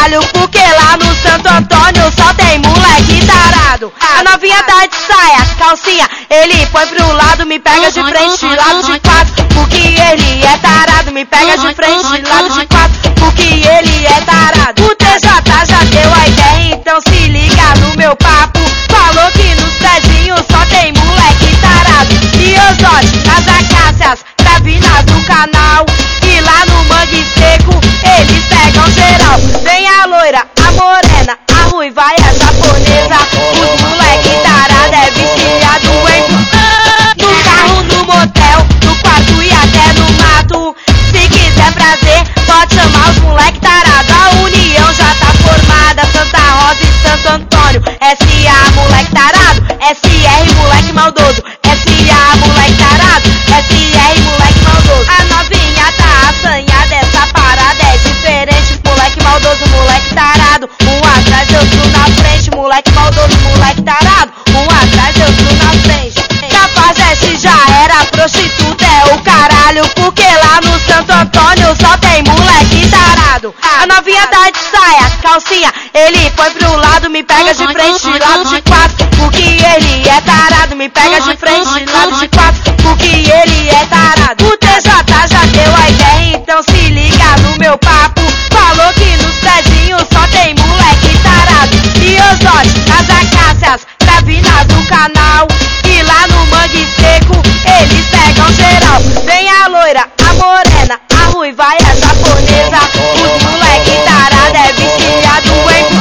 caralho, porque lá no Santo Antônio só tem moleque tarado. A novinha tá de saia, calcinha, ele põe pro lado, me pega de frente, lado de quatro, porque ele é tarado. Me pega de frente, lado de quatro, porque ele é tarado. O TJ já deu a ideia, então se liga no meu papo. Falou que nos predinhos só tem moleque tarado. E Osório, nas acácias, Travinas do canal. E lá no Mangue Seco, eles pegam geral. Vem a loira, a morena, a ruiva e a japonesa. Os moleque tarado é viciado em no carro, no motel, no quarto e até no mato. Se quiser prazer, pode chamar os moleque tarado. A união já tá formada, Santa Rosa e Santo Antônio. S.A. moleque tarado, S.R. moleque maldoso. S.A. moleque tarado, S.R. moleque maldoso. A novinha tá assanhada, essa parada é diferente. Moleque maldoso, moleque tarado, um atrás, outro na frente. Moleque maldoso, moleque tarado, um atrás, outro na frente. Cafajeste já era, prostituta é o caralho, porque lá no Santo Antônio só tem moleque tarado. A novinha tá de saia, calcinha, ele põe pro lado, me pega de frente, lado de quatro, porque ele é tarado. Me pega de frente, lado de quatro, porque ele é tarado. O TJ já deu a ideia, então se liga no meu papo. Falou que nos predinhos só tem moleque tarado. E Osório, as acácias, Travinas do canal. E lá no Mangue Seco, eles pegam geral. Vem a loira, a morena, a ruiva e a japonesa. Os moleque tarado é viciado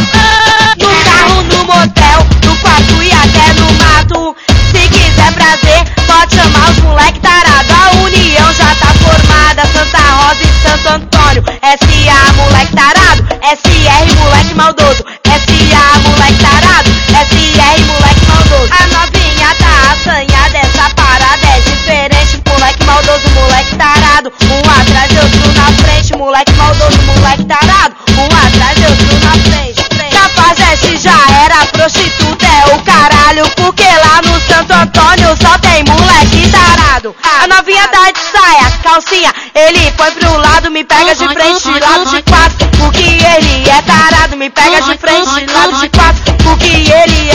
em no carro, no motel, no quarto e até no mato. Se quiser prazer, pode chamar os moleque tarado. A união já tá formada, Santa Rosa e Santo Antônio. S.A. moleque tarado, S.R. moleque maldoso. S.A. moleque tarado, S.R. moleque maldoso. A novinha tá assanhada, essa parada é diferente. Moleque maldoso, moleque tarado, um atrás e outro na frente. Moleque maldoso, moleque tarado, um atrás e outro na frente. Cafajeste já era, prostituta é o caralho, porque lá no Santo Antônio só tem moleque tarado. A novinha tá de saia, calcinha, ele põe pro lado, me pega de frente, lado de quatro, porque ele é tarado. Me pega de frente, lado de quatro, porque ele